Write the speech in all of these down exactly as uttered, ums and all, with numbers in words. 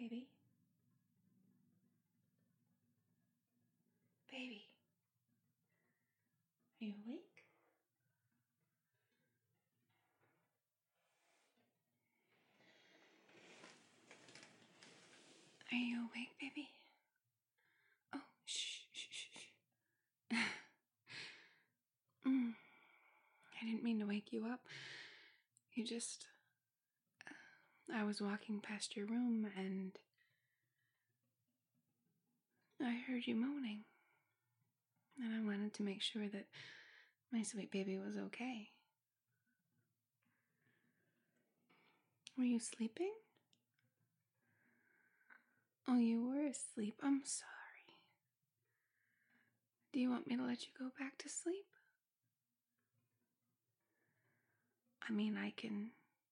baby? Baby, are you awake? Are you awake, baby? Oh, shh, shh, shh, shh. mm. I didn't mean to wake you up. You just... I was walking past your room and I heard you moaning. And I wanted to make sure that my sweet baby was okay. Were you sleeping? Oh, you were asleep. I'm sorry. Do you want me to let you go back to sleep? I mean, I can...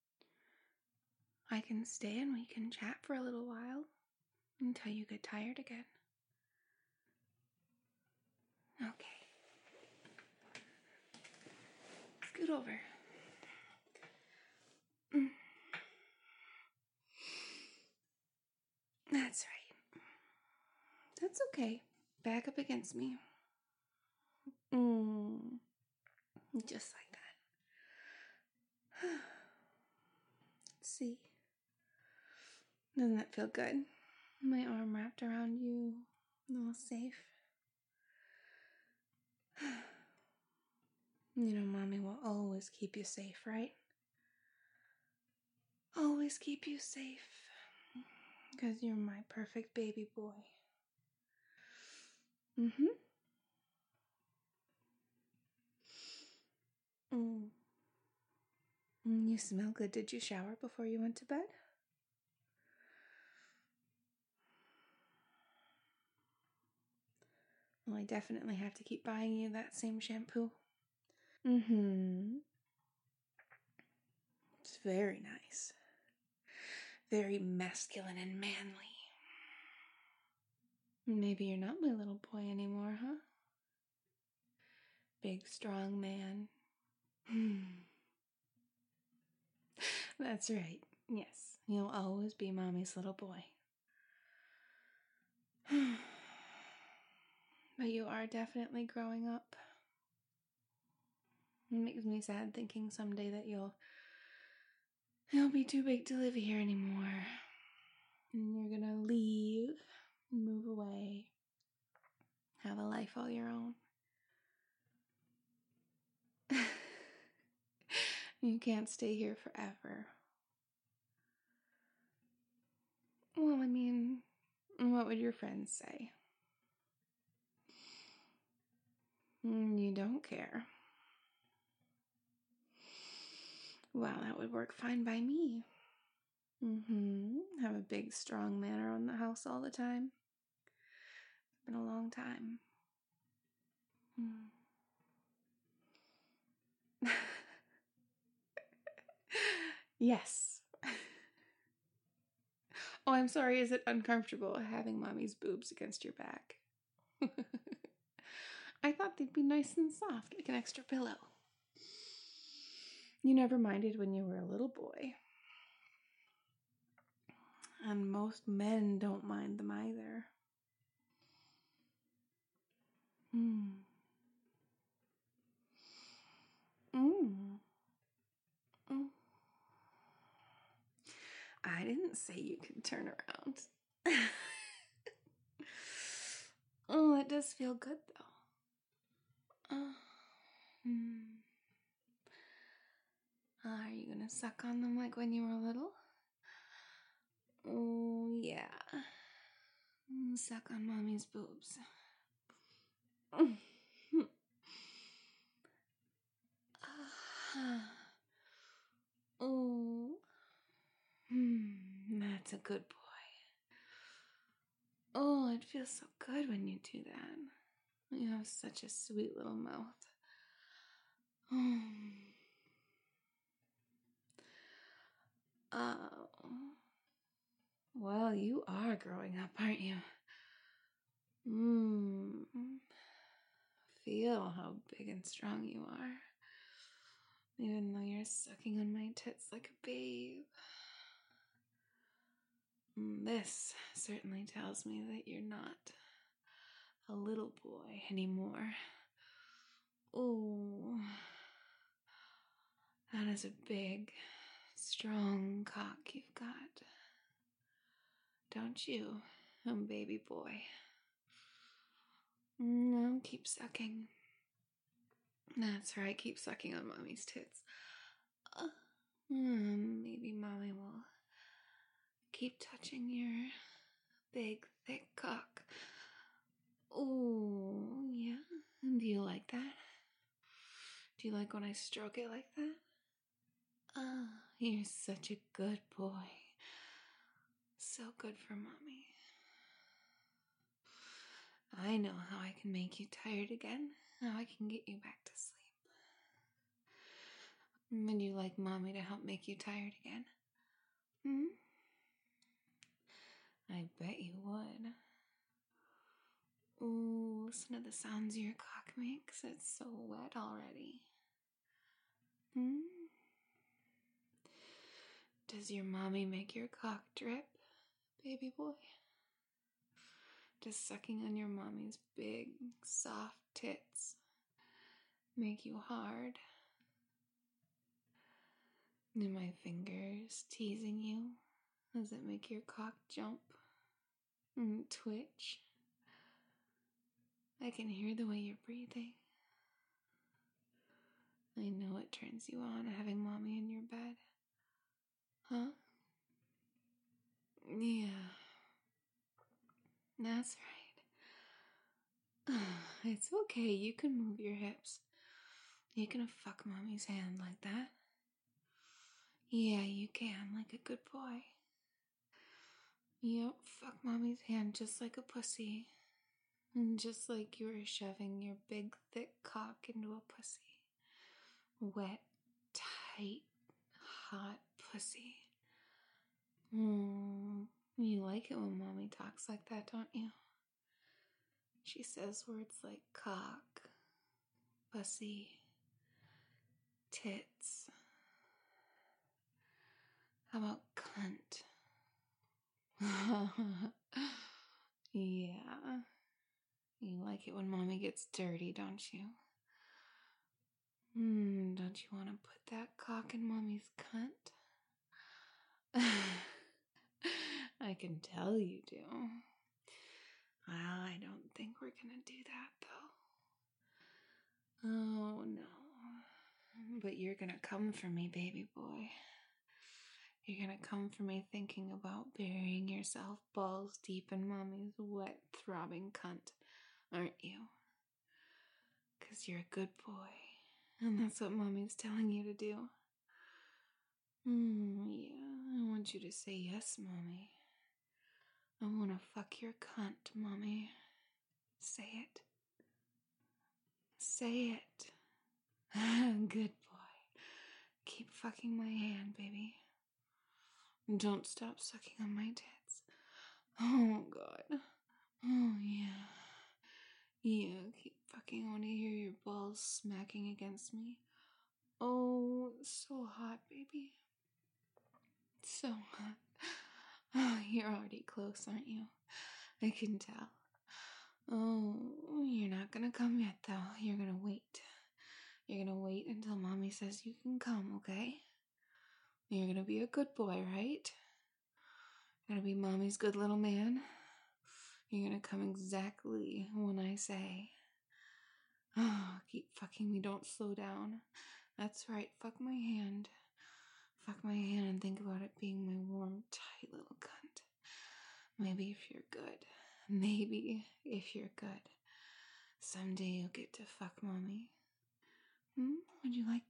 I can stay and we can chat for a little while until you get tired again. Okay. Scoot over. Mm. That's right. That's okay. Back up against me. Mm. Just like that. Let's see. Doesn't that feel good? My arm wrapped around you, all safe. You know, Mommy will always keep you safe, right? Always keep you safe. Because you're my perfect baby boy. Mm-hmm. Mm. You smell good. Did you shower before you went to bed? Well, I definitely have to keep buying you that same shampoo. Mm-hmm. It's very nice. Very masculine and manly. Maybe you're not my little boy anymore, huh? Big, strong man. That's right. Yes, you'll always be Mommy's little boy. But you are definitely growing up. It makes me sad thinking someday that you'll you'll be too big to live here anymore. And you're gonna leave, move away, have a life all your own. You can't stay here forever. Well, I mean, what would your friends say? You don't care. Well, that would work fine by me. Mm-hmm. Have a big, strong man around the house all the time. It's been a long time. Mm. Yes. Oh, I'm sorry. Is it uncomfortable having Mommy's boobs against your back? I thought they'd be nice and soft, like an extra pillow. You never minded when you were a little boy. And most men don't mind them either. Hmm. Mm. Mm. I didn't say you could turn around. Oh, it does feel good though. Oh. Hmm. Are you gonna suck on them like when you were little? Oh, yeah. Suck on Mommy's boobs. Oh. Hmm, that's a good boy. Oh, it feels so good when you do that. You have such a sweet little mouth. Oh. Well, you are growing up, aren't you? Mmm. Feel how big and strong you are. Even though you're sucking on my tits like a babe. Mm, This certainly tells me that you're not a little boy anymore. Oh, that is a big, strong cock you've got. Don't you, oh baby boy? No, keep sucking. That's right, keep sucking on mommy's tits. Uh, mm, maybe mommy will keep touching your big, thick cock. Oh, yeah. Do you like that? Do you like when I stroke it like that? Ah, you're such a good boy. So good for mommy. I know how I can make you tired again. How I can get you back to sleep. Would you like mommy to help make you tired again? Hmm? I bet you would. Ooh, listen to the sounds your cock makes. It's so wet already. Hmm? Does your mommy make your cock drip, baby boy? Does sucking on your mommy's big, soft tits make you hard? Do my fingers teasing you? Does it make your cock jump and twitch? I can hear the way you're breathing. I know it turns you on having mommy in your bed. Huh? Yeah. That's right. It's okay. You can move your hips. You can fuck mommy's hand like that. Yeah, you can, like a good boy. Yep, fuck mommy's hand just like a pussy. And just like you were shoving your big, thick cock into a pussy. Wet, tight, hot pussy. Mm, you like it when mommy talks like that, don't you? She says words like cock, pussy, tits. How about cunt? Yeah. You like it when mommy gets dirty, don't you? Hmm, don't you want to put that cock in mommy's cunt? I can tell you do. Well, I don't think we're gonna do that, though. Oh, no. But you're gonna come for me, baby boy. You're gonna come for me thinking about burying yourself balls deep in mommy's wet, throbbing cunt, aren't you? 'Cause you're a good boy, and that's what mommy's telling you to do. Mm, yeah, I want you to say yes, mommy. I want to fuck your cunt, mommy. Say it. Say it. Good boy. Keep fucking my hand, baby. Don't stop sucking on my tits. Oh, God. Oh, yeah. Yeah, keep fucking. I want to hear your balls smacking against me. Oh, it's so hot, baby. So hot. Oh, you're already close, aren't you? I can tell. Oh, you're not gonna come yet, though. You're gonna wait. You're gonna wait until mommy says you can come, okay? You're gonna be a good boy, right? You're gonna be mommy's good little man. You're gonna come exactly when I say. Oh, keep fucking me, don't slow down. That's right, fuck my hand. Fuck my hand and think about it being my warm, tight little cunt. Maybe if you're good. Maybe if you're good. Someday you'll get to fuck mommy. Hmm? Would you like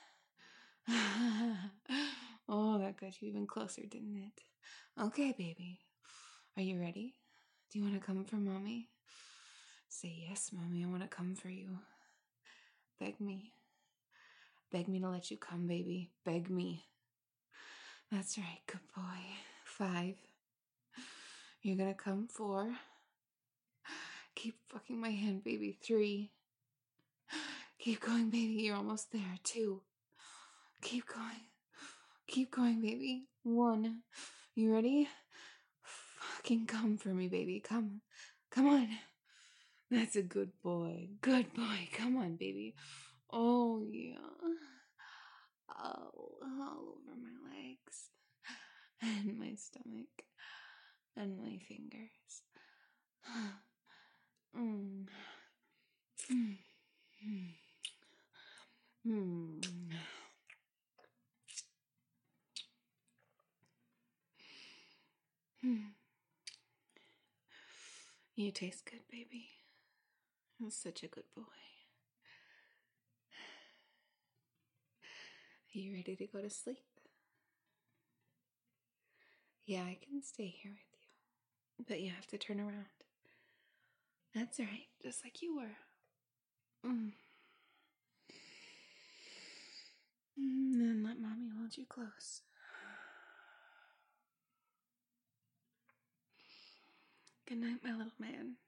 that? Oh, that got you even closer, didn't it? Okay, baby. Are you ready? Do you want to come for mommy? Say yes, mommy. I want to come for you. Beg me. Beg me to let you come, baby. Beg me. That's right, good boy. Five. You're gonna come. Four. Keep fucking my hand, baby. Three. Keep going, baby. You're almost there. Two. Keep going. Keep going, baby. One. You ready? fucking come for me, baby. Come. Come on. That's a good boy. Good boy. Come on, baby. Oh, yeah. Oh, all over my legs. And my stomach. And my fingers. mm. Mm. Mm. Mm. You taste good, baby. You're such a good boy. Are you ready to go to sleep? Yeah, I can stay here with you. But you have to turn around. That's right, just like you were. Mm. And then let mommy hold you close. Good night, my little man.